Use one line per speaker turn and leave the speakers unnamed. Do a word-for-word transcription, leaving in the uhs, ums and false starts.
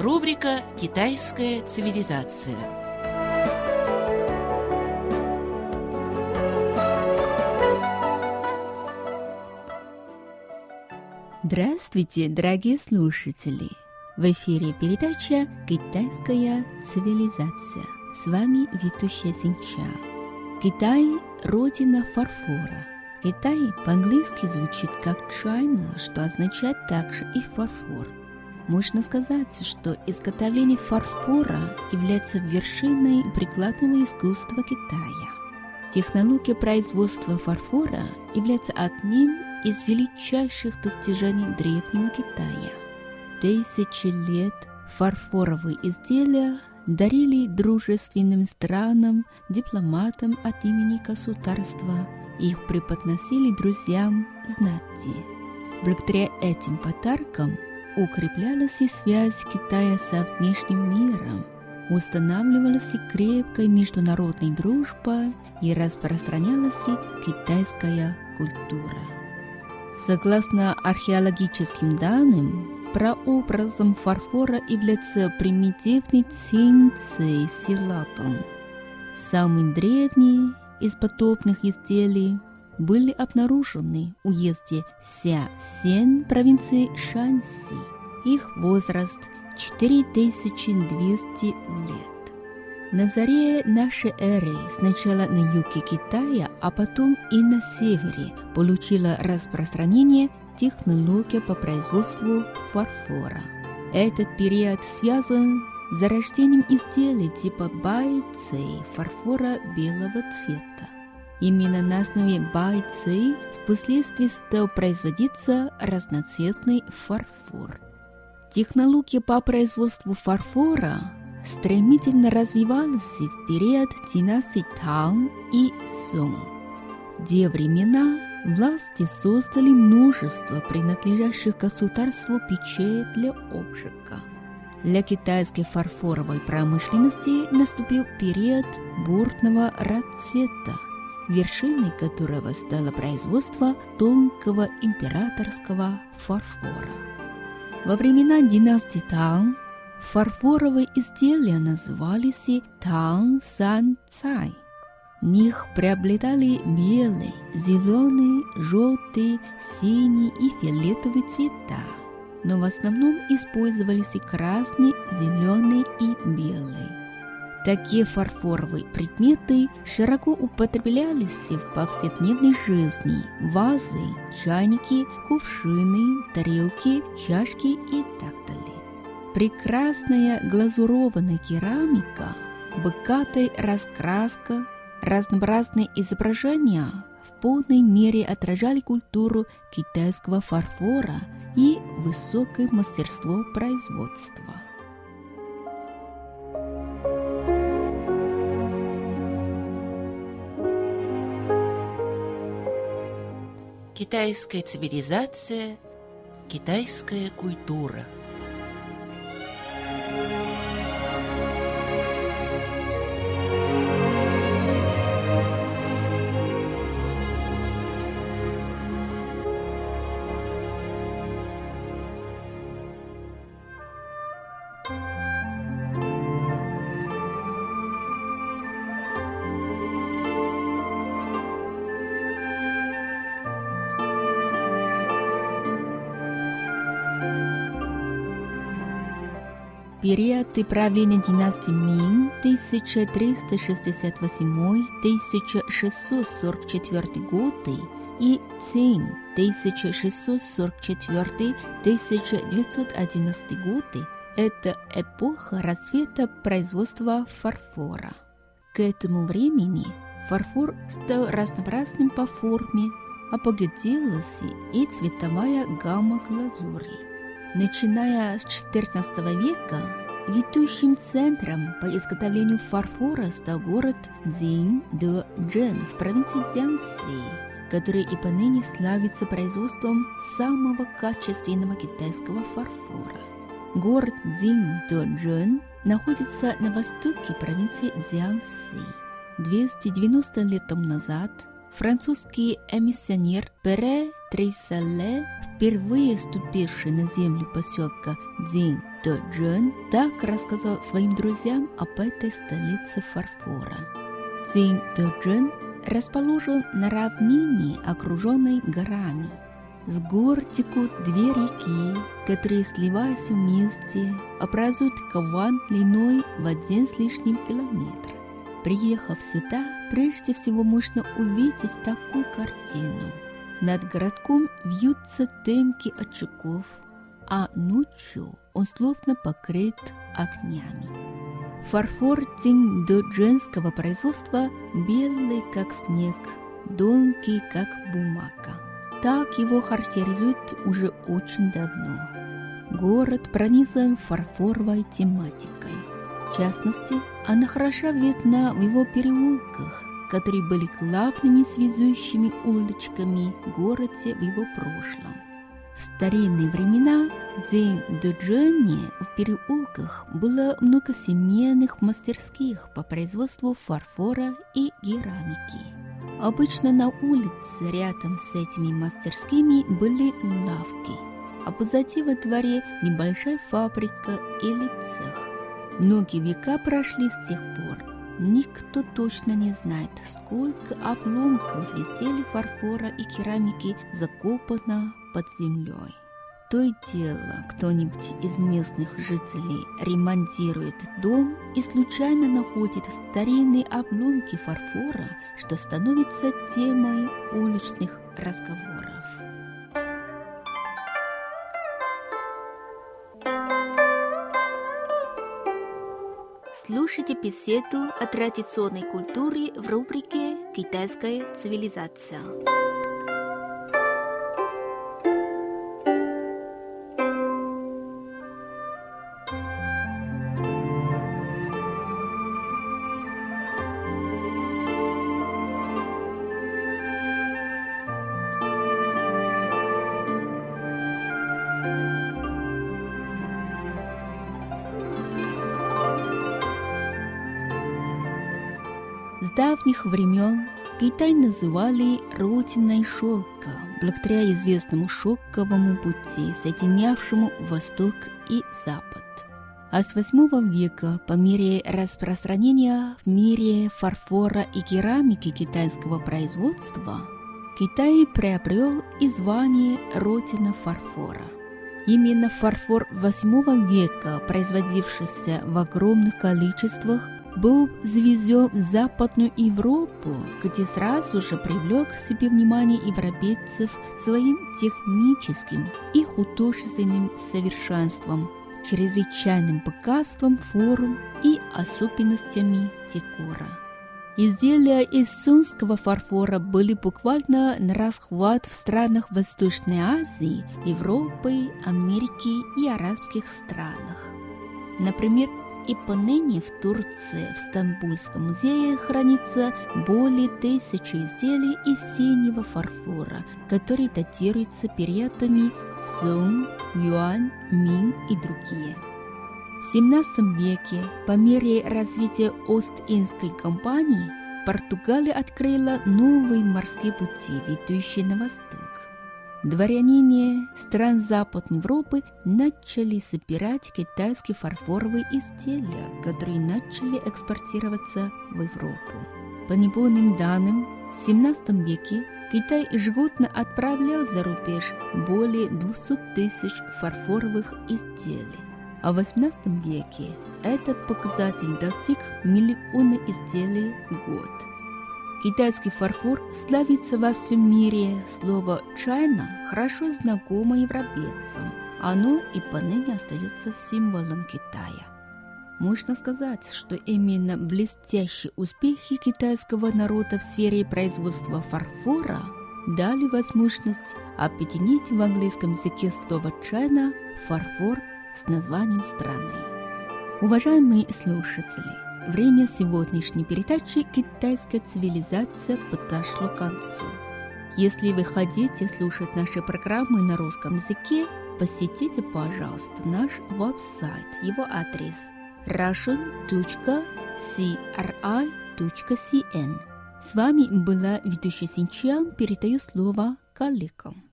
Рубрика «Китайская цивилизация».
Здравствуйте, дорогие слушатели! В эфире передача «Китайская цивилизация». С вами ведущая Синча. Китай – родина фарфора. Китай по-английски звучит как China, что означает также и фарфор. Можно сказать, что изготовление фарфора является вершиной прикладного искусства Китая. Технология производства фарфора является одним из величайших достижений древнего Китая. Тысячи лет фарфоровые изделия дарили дружественным странам, дипломатам от имени государства, их преподносили друзьям знати. Благодаря этим подаркам укреплялась и связь Китая со внешним миром, устанавливалась и крепкая международная дружба и распространялась и китайская культура. Согласно археологическим данным, прообразом фарфора является примитивный цинцей силатон. Самые древние из подобных изделий были обнаружены в уезде Ся-Сен провинции Шанси. Их возраст четыре тысячи двести лет. На заре нашей эры сначала на юге Китая, а потом и на севере получила распространение технология по производству фарфора. Этот период связан с зарождением изделий типа байцей фарфора белого цвета. Именно на основе байцей впоследствии стал производиться разноцветный фарфор. Технология по производству фарфора стремительно развивалась в период династий Тang и Сong. В те времена власти создали множество принадлежащих государству печей для обжига. Для китайской фарфоровой промышленности наступил период бурного расцвета, вершиной которого стало производство тонкого императорского фарфора. Во времена династии Тang фарфоровые изделия назывались Тang Сан Цай. В них преобладали белый, зеленый, желтый, синий и фиолетовый цвета, но в основном использовались и красный, зеленый и белый. Такие фарфоровые предметы широко употреблялись в повседневной жизни: вазы, чайники, кувшины, тарелки, чашки и так далее. Прекрасная глазурованная керамика, богатая раскраска, разнообразные изображения в полной мере отражали культуру китайского фарфора и высокое мастерство производства.
Китайская цивилизация, китайская культура.
Период правления династии Мин тысяча триста шестьдесят восьмой — тысяча шестьсот сорок четвёртый годы и Цин тысяча шестьсот сорок четвёртый — тысяча девятьсот одиннадцатый годы – это эпоха расцвета производства фарфора. К этому времени фарфор стал разнообразным по форме, обогатилась и цветовая гамма глазури. Начиная с четырнадцатого века, ведущим центром по изготовлению фарфора стал город Цзиньдэджэн в провинции Цзянси, который и поныне славится производством самого качественного китайского фарфора. Город Цзиньдэджэн находится на востоке провинции Цзянси. двести девяносто лет тому назад французский эмиссионер Пере Трисале, впервые ступивший на землю поселка Цзиньдэджэн, так рассказал своим друзьям об этой столице фарфора. Цзиньдэджэн расположен на равнине, окруженной горами. С гор текут две реки, которые, сливаясь вместе, образуют каван длиной в один с лишним километр. Приехав сюда, прежде всего можно увидеть такую картину. Над городком вьются дымки очагов, а ночью он словно покрыт огнями. Фарфор цзиньдэджэнского производства белый, как снег, тонкий, как бумага. Так его характеризуют уже очень давно. Город пронизан фарфоровой тематикой. В частности, она хорошо видна в его переулках, которые были главными связующими улочками в городе в его прошлом. В старинные времена в Цзиньдэджэне в переулках было много семейных мастерских по производству фарфора и керамики. Обычно на улице рядом с этими мастерскими были лавки, а позади во дворе небольшая фабрика или цех. Многие века прошли с тех пор. Никто точно не знает, сколько обломков изделий фарфора и керамики закопано под землей. То и дело, кто-нибудь из местных жителей ремонтирует дом и случайно находит старинные обломки фарфора, что становится темой уличных разговоров. Слушайте беседу о традиционной культуре в рубрике «Китайская цивилизация». С давних времен Китай называли родиной шелка, благодаря известному шелковому пути, соединявшему Восток и Запад. А с восьмого века, по мере распространения в мире фарфора и керамики китайского производства, Китай приобрел и звание «Родина фарфора». Именно фарфор восьмого века, производившийся в огромных количествах, был завезен в Западную Европу, где сразу же привлек к себе внимание европейцев своим техническим и художественным совершенством, чрезвычайным богатством форм и особенностями декора. Изделия из сунского фарфора были буквально на расхват в странах Восточной Азии, Европы, Америки и арабских странах. Например, и поныне в Турции, в Стамбульском музее хранится более тысячи изделий из синего фарфора, которые датируются периодами Сун, Юань, Мин и другие. В семнадцатом веке, по мере развития Ост-Индской компании, Португалия открыла новые морские пути, ведущие на восток. Дворяне стран Западной Европы начали собирать китайские фарфоровые изделия, которые начали экспортироваться в Европу. По неполным данным, в семнадцатом веке Китай ежегодно отправлял за рубеж более двухсот тысяч фарфоровых изделий, а в восемнадцатом веке этот показатель достиг миллиона изделий в год. Китайский фарфор славится во всем мире. Слово «Чайна» хорошо знакомо европейцам. Оно и поныне остается символом Китая. Можно сказать, что именно блестящие успехи китайского народа в сфере производства фарфора дали возможность объединить в английском языке слово «Чайна» фарфор с названием страны. Уважаемые слушатели, время сегодняшней передачи «Китайская цивилизация» подошло к концу. Если вы хотите слушать наши программы на русском языке, посетите, пожалуйста, наш веб-сайт. Его адрес russian точка си эр ай точка си эн. С вами была ведущая Синчан. Передаю слово коллегам.